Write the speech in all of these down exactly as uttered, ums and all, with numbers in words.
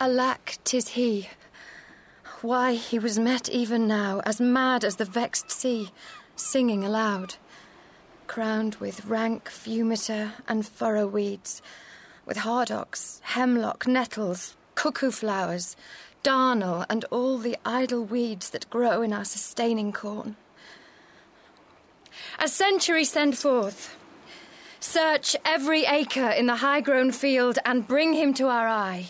Alack, 'tis he. Why, he was met even now, as mad as the vexed sea, singing aloud, crowned with rank fumiter and furrow weeds, with hardocks, hemlock, nettles, cuckoo flowers, darnel, and all the idle weeds that grow in our sustaining corn. As century send forth, search every acre in the high-grown field and bring him to our eye.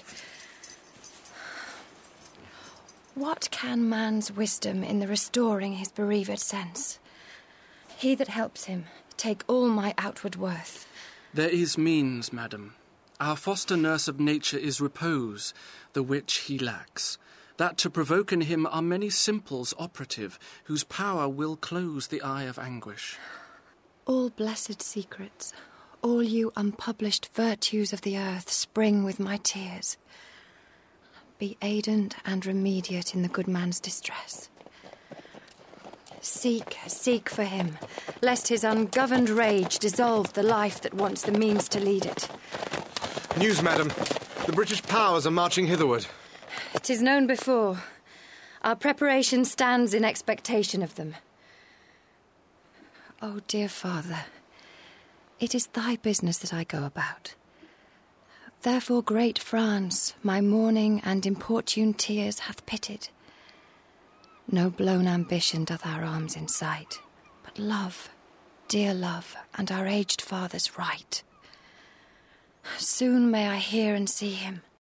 What can man's wisdom in the restoring his bereaved sense? He that helps him take all my outward worth. There is means, madam. Our foster nurse of nature is repose, the which he lacks. That to provoke in him are many simples operative, whose power will close the eye of anguish. All blessed secrets, all you unpublished virtues of the earth spring with my tears. Be aidant and remediate in the good man's distress. Seek, seek for him, lest his ungoverned rage dissolve the life that wants the means to lead it. News, madam. The British powers are marching hitherward. 'Tis known before. Our preparation stands in expectation of them. Oh, dear father, it is thy business that I go about. Therefore great France my mourning and importune tears hath pitied. No blown ambition doth our arms incite, but love, dear love, and our aged father's right. Soon may I hear and see him,